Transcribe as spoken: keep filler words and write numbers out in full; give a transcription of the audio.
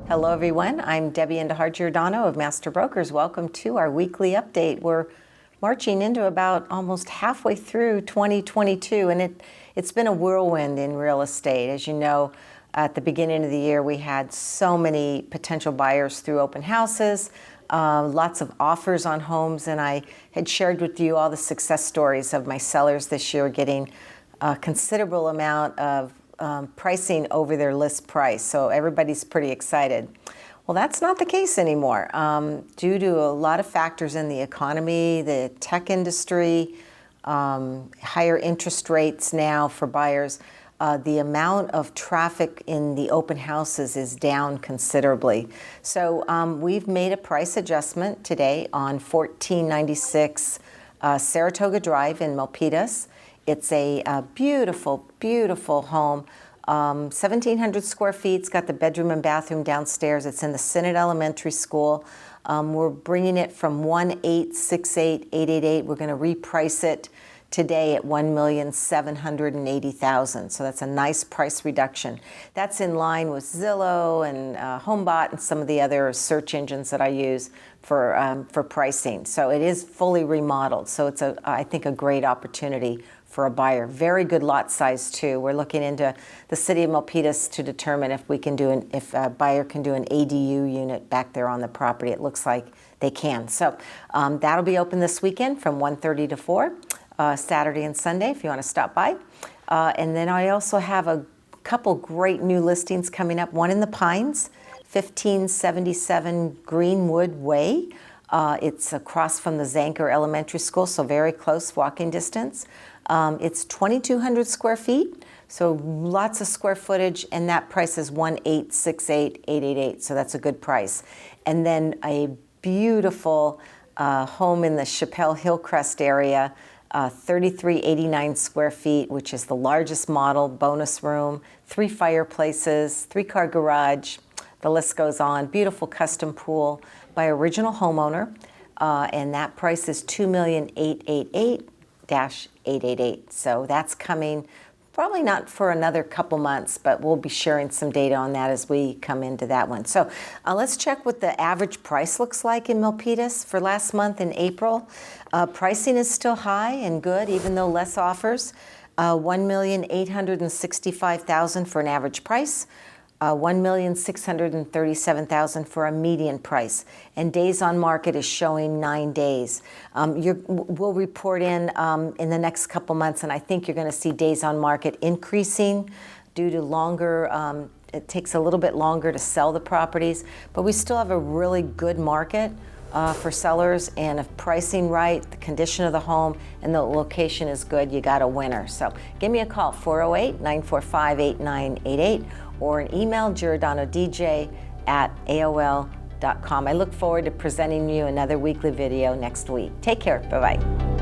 Hello everyone, I'm Debbie Endahar Giordano of Master Brokers. Welcome to our weekly update. We're marching into about almost halfway through twenty twenty-two, and it, it's been a whirlwind in real estate. As you know, at the beginning of the year we had so many potential buyers through open houses, uh, lots of offers on homes, and I had shared with you all the success stories of my sellers this year getting a considerable amount of Um, pricing over their list price, so everybody's pretty excited. Well, that's not the case anymore. Um, due to a lot of factors in the economy, the tech industry, um, higher interest rates now for buyers, uh, the amount of traffic in the open houses is down considerably. So um, we've made a price adjustment today on fourteen ninety-six uh, Saratoga Drive in Milpitas. It's a, a beautiful, beautiful home, um, seventeen hundred square feet. It's got the bedroom and bathroom downstairs. It's in the Synod Elementary School. Um, we're bringing it from one eight six eight eight eight eight. We're going to reprice it today at one million seven hundred eighty thousand dollars. So that's a nice price reduction. That's in line with Zillow and uh, HomeBot and some of the other search engines that I use for um, for pricing. So it is fully remodeled. So it's a, I think, a great opportunity for a buyer. Very good lot size too. We're looking into the city of Milpitas to determine if we can do an, if a buyer can do an A D U unit back there on the property. It looks like they can. So um, that'll be open this weekend from one thirty to four, uh, Saturday and Sunday if you want to stop by. Uh, and then I also have a couple great new listings coming up. One in the Pines, fifteen seventy-seven Greenwood Way. Uh, it's across from the Zanker Elementary School, so very close walking distance. Um, it's twenty-two hundred square feet, so lots of square footage, and that price is one eight six eight eight eight eight, so that's a good price. And then a beautiful uh, home in the Chappelle Hillcrest area, uh, thirty-three eighty-nine square feet, which is the largest model, bonus room, three fireplaces, three-car garage, the list goes on. Beautiful custom pool by original homeowner, uh, and that price is two million eight hundred eighty-eight thousand eight hundred eighty-eight. So that's coming probably not for another couple months, but we'll be sharing some data on that as we come into that one. So uh, let's check what the average price looks like in Milpitas for last month in April. Uh, pricing is still high and good, even though less offers. Uh, one million eight hundred sixty-five thousand dollars for an average price. Uh, one million six hundred thirty-seven thousand dollars for a median price, and days on market is showing nine days. Um, you're, we'll report in um, in the next couple months, and I think you're going to see days on market increasing due to longer. Um, it takes a little bit longer to sell the properties, but we still have a really good market uh, for sellers, and if pricing right, the condition of the home, and the location is good, you got a winner. So give me a call, four oh eight, nine four five, eight nine eight eight, or an email, giordanodj at A O L dot com. I look forward to presenting you another weekly video next week. Take care. Bye-bye.